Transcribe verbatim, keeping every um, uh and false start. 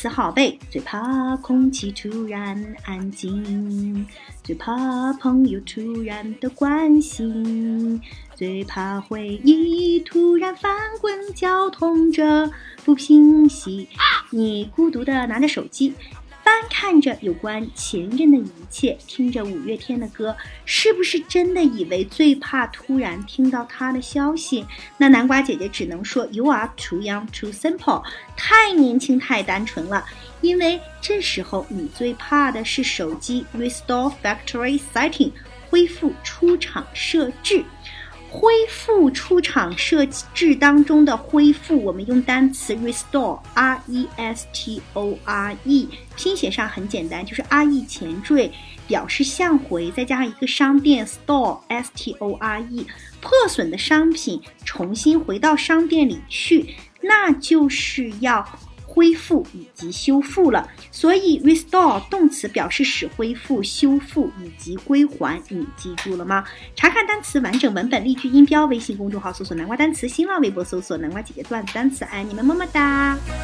词好背，最怕空气突然安静，最怕朋友突然的关心，最怕回忆突然翻滚绞痛着不平息。你孤独地拿着手机，翻看着有关前任的一切，听着五月天的歌，是不是真的以为最怕突然听到他的消息？那南瓜姐姐只能说 You are too young, too simple， 太年轻太单纯了，因为这时候你最怕的是手机 Restore Factory Setting， 恢复出厂设置。恢复出厂设置当中的恢复，我们用单词 restore R E S T O R E， 拼写上很简单，就是 R E 前缀，表示向回，再加上一个商店 store S T O R E， 破损的商品重新回到商店里去，那就是要恢复以及修复了。所以 restore 动词表示使恢复、修复以及归还，你记住了吗？查看单词完整文本、例句、音标，微信公众号搜索南瓜单词，新浪微博搜索南瓜姐姐段子单词，爱你们，么么哒。